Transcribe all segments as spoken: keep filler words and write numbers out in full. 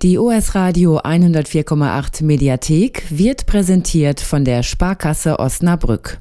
Die O S Radio hundertvier Komma acht Mediathek wird präsentiert von der Sparkasse Osnabrück.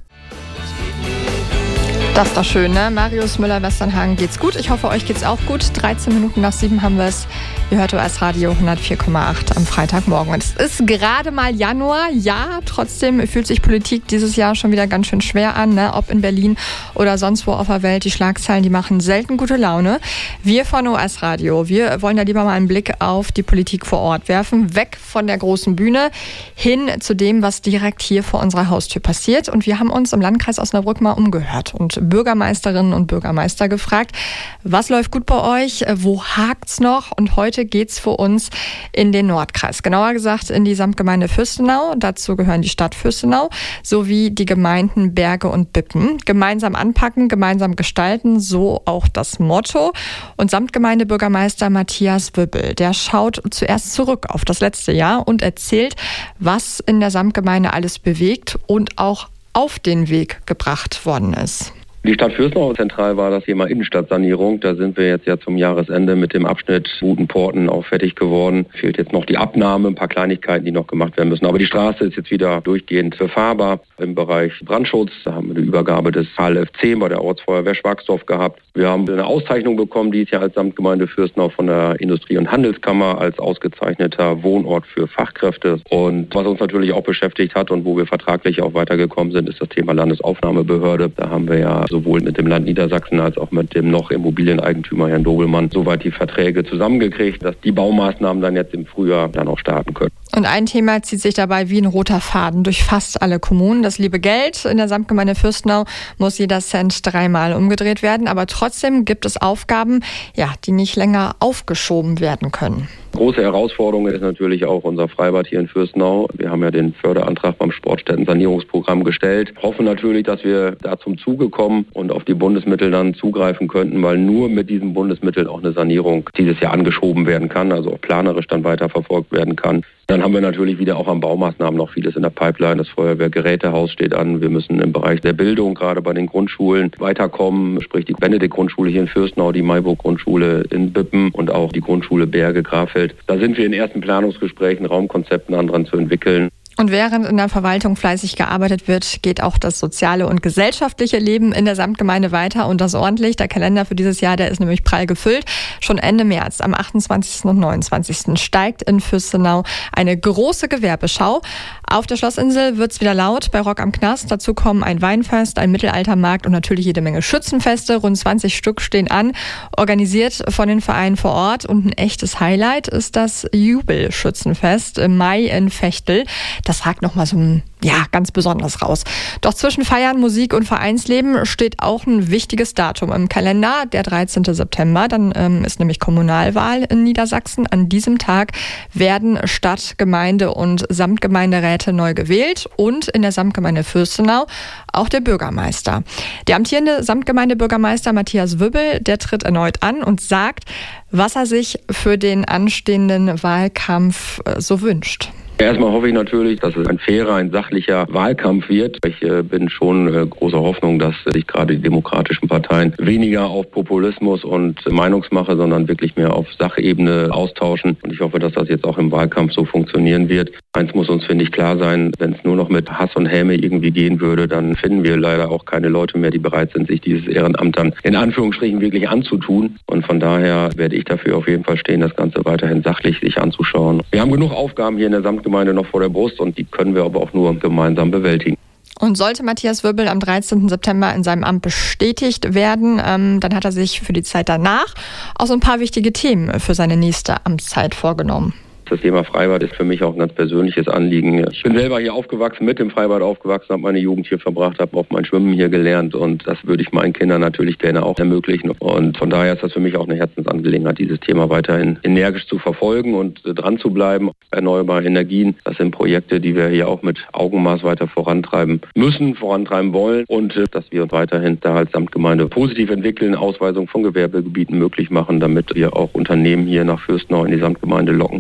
Das ist doch schön, ne? Marius Müller-Westernhagen geht's gut. Ich hoffe, euch geht's auch gut. dreizehn Minuten nach sieben haben wir es. Ihr hört O S Radio hundertvier Komma acht am Freitagmorgen. Es ist gerade mal Januar. Ja, trotzdem fühlt sich Politik dieses Jahr schon wieder ganz schön schwer an, ne? Ob in Berlin oder sonst wo auf der Welt. Die Schlagzeilen, die machen selten gute Laune. Wir von O S Radio, wir wollen da lieber mal einen Blick auf die Politik vor Ort werfen. Weg von der großen Bühne hin zu dem, was direkt hier vor unserer Haustür passiert. Und wir haben uns im Landkreis Osnabrück mal umgehört und Bürgermeisterinnen und Bürgermeister gefragt, was läuft gut bei euch, wo hakt's noch? Und heute geht's für uns in den Nordkreis, genauer gesagt in die Samtgemeinde Fürstenau. Dazu gehören die Stadt Fürstenau sowie die Gemeinden Berge und Bippen. Gemeinsam anpacken, gemeinsam gestalten, so auch das Motto. Und Samtgemeindebürgermeister Matthias Wübbel, der schaut zuerst zurück auf das letzte Jahr und erzählt, was in der Samtgemeinde alles bewegt und auch auf den Weg gebracht worden ist. Die Stadt Fürstenau, zentral war das Thema Innenstadtsanierung. Da sind wir jetzt ja zum Jahresende mit dem Abschnitt Butenporten auch fertig geworden. Fehlt jetzt noch die Abnahme, ein paar Kleinigkeiten, die noch gemacht werden müssen. Aber die Straße ist jetzt wieder durchgehend befahrbar. Im Bereich Brandschutz, da haben wir eine Übergabe des H L F zehn bei der Ortsfeuerwehr Schwagsdorf gehabt. Wir haben eine Auszeichnung bekommen, die ist ja als Samtgemeinde Fürstenau von der Industrie- und Handelskammer als ausgezeichneter Wohnort für Fachkräfte. Und was uns natürlich auch beschäftigt hat und wo wir vertraglich auch weitergekommen sind, ist das Thema Landesaufnahmebehörde. Da haben wir ja sowohl mit dem Land Niedersachsen als auch mit dem noch Immobilieneigentümer Herrn Dobelmann soweit die Verträge zusammengekriegt, dass die Baumaßnahmen dann jetzt im Frühjahr dann auch starten können. Und ein Thema zieht sich dabei wie ein roter Faden durch fast alle Kommunen. Das liebe Geld. In der Samtgemeinde Fürstenau muss jeder Cent dreimal umgedreht werden. Aber trotzdem gibt es Aufgaben, ja, die nicht länger aufgeschoben werden können. Große Herausforderung ist natürlich auch unser Freibad hier in Fürstenau. Wir haben ja den Förderantrag beim Sportstätten-Sanierungsprogramm gestellt. Hoffen natürlich, dass wir da zum Zuge kommen und auf die Bundesmittel dann zugreifen könnten, weil nur mit diesen Bundesmitteln auch eine Sanierung dieses Jahr angeschoben werden kann, also auch planerisch dann weiterverfolgt werden kann. Dann haben wir natürlich wieder auch an Baumaßnahmen noch vieles in der Pipeline. Das Feuerwehrgerätehaus steht an. Wir müssen im Bereich der Bildung, gerade bei den Grundschulen, weiterkommen. Sprich die Benedikt-Grundschule hier in Fürstenau, die Mayburg-Grundschule in Bippen und auch die Grundschule Berge-Grafeld. Da sind wir in ersten Planungsgesprächen, Raumkonzepten dran zu entwickeln. Und während in der Verwaltung fleißig gearbeitet wird, geht auch das soziale und gesellschaftliche Leben in der Samtgemeinde weiter und das ordentlich. Der Kalender für dieses Jahr, der ist nämlich prall gefüllt. Schon Ende März, am achtundzwanzigsten und neunundzwanzigsten steigt in Fürstenau eine große Gewerbeschau. Auf der Schlossinsel wird's wieder laut bei Rock am Knast. Dazu kommen ein Weinfest, ein Mittelaltermarkt und natürlich jede Menge Schützenfeste. Rund zwanzig Stück stehen an, organisiert von den Vereinen vor Ort. Und ein echtes Highlight ist das Jubelschützenfest im Mai in Vechtel. Das ragt nochmal so ein, ja, ganz besonders raus. Doch zwischen Feiern, Musik und Vereinsleben steht auch ein wichtiges Datum im Kalender, der dreizehnten September. Dann ähm, ist nämlich Kommunalwahl in Niedersachsen. An diesem Tag werden Stadt-, Gemeinde- und Samtgemeinderäte neu gewählt und in der Samtgemeinde Fürstenau auch der Bürgermeister. Der amtierende Samtgemeindebürgermeister Matthias Wübbel, der tritt erneut an und sagt, was er sich für den anstehenden Wahlkampf äh, so wünscht. Erstmal hoffe ich natürlich, dass es ein fairer, ein sachlicher Wahlkampf wird. Ich äh, bin schon äh, großer Hoffnung, dass äh, sich gerade die demokratischen Parteien weniger auf Populismus und äh, Meinungsmache, sondern wirklich mehr auf Sachebene austauschen. Und ich hoffe, dass das jetzt auch im Wahlkampf so funktionieren wird. Eins muss uns, finde ich, klar sein, wenn es nur noch mit Hass und Häme irgendwie gehen würde, dann finden wir leider auch keine Leute mehr, die bereit sind, sich dieses Ehrenamt dann in Anführungsstrichen wirklich anzutun. Und von daher werde ich dafür auf jeden Fall stehen, das Ganze weiterhin sachlich sich anzuschauen. Wir haben genug Aufgaben hier in der Samtgemeinde noch vor der Brust und die können wir aber auch nur gemeinsam bewältigen. Und sollte Matthias Wübbel am dreizehnten September in seinem Amt bestätigt werden, ähm, dann hat er sich für die Zeit danach auch so ein paar wichtige Themen für seine nächste Amtszeit vorgenommen. Das Thema Freibad ist für mich auch ein ganz persönliches Anliegen. Ich bin selber hier aufgewachsen, mit dem Freibad aufgewachsen, habe meine Jugend hier verbracht, habe auch mein Schwimmen hier gelernt und das würde ich meinen Kindern natürlich gerne auch ermöglichen. Und von daher ist das für mich auch eine Herzensangelegenheit, dieses Thema weiterhin energisch zu verfolgen und dran zu bleiben. Erneuerbare Energien, das sind Projekte, die wir hier auch mit Augenmaß weiter vorantreiben müssen, vorantreiben wollen und dass wir uns weiterhin da als Samtgemeinde positiv entwickeln, Ausweisung von Gewerbegebieten möglich machen, damit wir auch Unternehmen hier nach Fürstenau in die Samtgemeinde locken können, die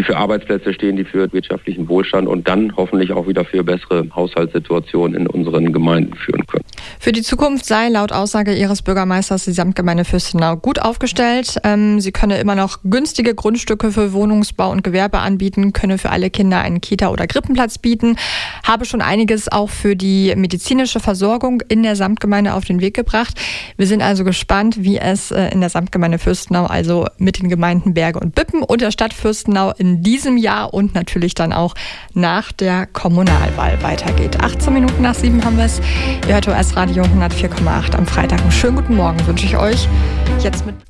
die für Arbeitsplätze stehen, die für wirtschaftlichen Wohlstand und dann hoffentlich auch wieder für bessere Haushaltssituationen in unseren Gemeinden führen können. Für die Zukunft sei laut Aussage Ihres Bürgermeisters die Samtgemeinde Fürstenau gut aufgestellt. Ähm, sie könne immer noch günstige Grundstücke für Wohnungsbau und Gewerbe anbieten, könne für alle Kinder einen Kita- oder Krippenplatz bieten, habe schon einiges auch für die medizinische Versorgung in der Samtgemeinde auf den Weg gebracht. Wir sind also gespannt, wie es in der Samtgemeinde Fürstenau, also mit den Gemeinden Berge und Bippen und der Stadt Fürstenau in diesem Jahr und natürlich dann auch nach der Kommunalwahl weitergeht. achtzehn Minuten nach sieben haben wir es. Ihr hört O S Radio hundertvier Komma acht am Freitag. Einen schönen guten Morgen wünsche ich euch. Jetzt mit